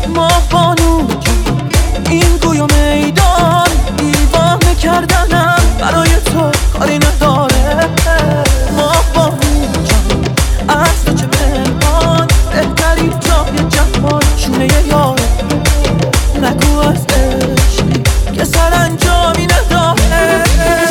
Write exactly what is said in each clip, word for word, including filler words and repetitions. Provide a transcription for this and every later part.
ماه بانو جون، این گوی و میدان دیوانه کردنم برای تو کاری نداره. ماه بانو جون، از تو چه پنهان، بهترین جای جهان شونه یاره. نگو از عشقی که سرانجامی نداره.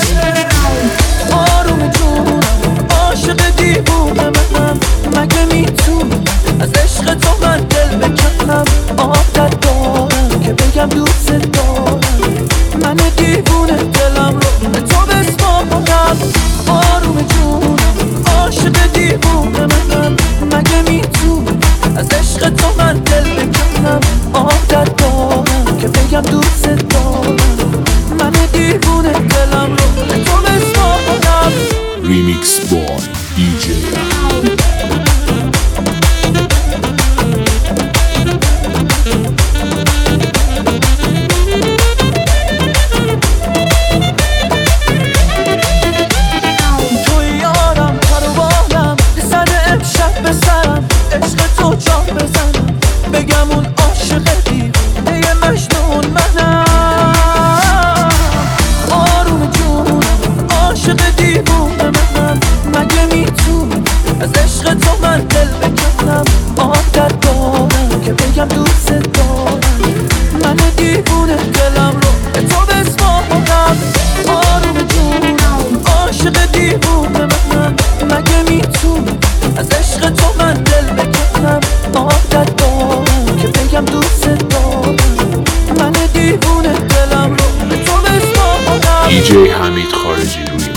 آروم جونم عاشق دیوونه منم، مگه میتونم از عشق تو من دل بکنم؟ عادت دارم که بگم دوست دارم، من دیوونه دلم رو به تو بسپارم. آروم جونم عاشق دیوونه منم، مگه میتونم از عشق تو من دل بکنم؟ عادت دارم که بگم دوست دارم، من دیوونه دلم رو به تو بسپارم. ریمیکس بای دی جی بگم اون عاشق دیوونه مجنون منم. آروم جونم عاشق دیوونه منم، مگه میتونم از عشق تو من دل بکنم؟ عادت دارم که بگم دوست دارم، من دیوونه دلم رو به تو بسپارم. آروم جونم عاشق دیوونه منم، مگه میتونم از عشق تو من دل بکنم؟ عادت دارم که بگم دوست دارم، من دیوونه دلم رو به تو بسپارم. دی جی حمید خارجی ریمیکس.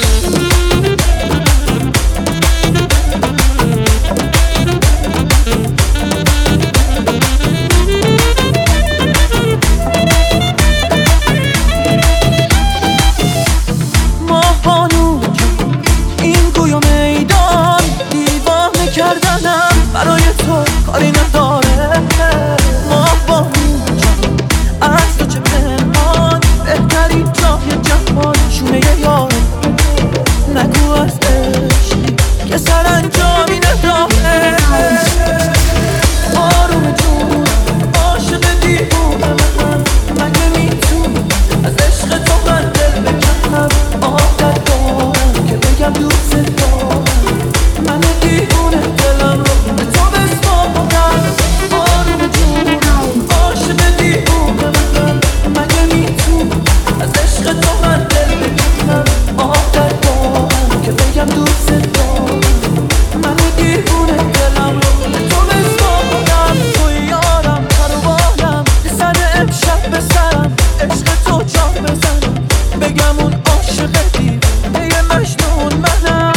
ماه بانو جون، این گوی و میدان دیوانه کردنم برای تو کاری نداره. ماه بانو جون، از تو چه پنهان، بهترین جای جهان شونه یاره. نگو از عشقی که سرانجامی نداره. آروم جون عاشق دیوونه منم، مگه میتونم از عشق تو من دل بکنم؟ عادت دارم که بگم دوست دارم، من دیوونه دلم رو به تو بسپارم. آروم جونم عاشق دیوونه منم، مگه میتونم از عشق تو من دل بکنم؟ عادت دارم که بگم دوست دارم، من دیوونه دلم رو به تو بسپارم. تو یارم پروانم، سر امشب به سرم عشق تو جان بزنم. بگم اون عاشق دیوونه مجنون منم.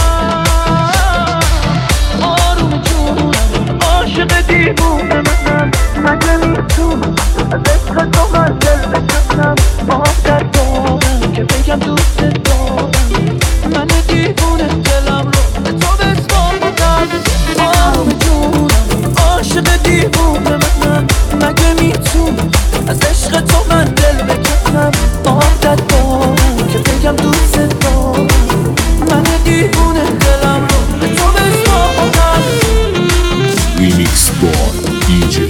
آروم جونم عاشق دیوونه منم، مگه میتونم از عشق تو من دل بکنم؟ عادت دارم که بگم دوست دارم، من دیوونه دلم رو به تو بسپارم. آروم جونم عاشق دیوونه منم، مگه میتونم از عشق تو من دل بکنم؟ عادت دارم که بگم دوست دارم، من دیوونه دلم رو به تو بسپارم. ریمیکس بای دی جی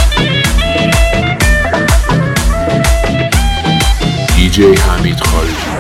دی جی حمید خارجی.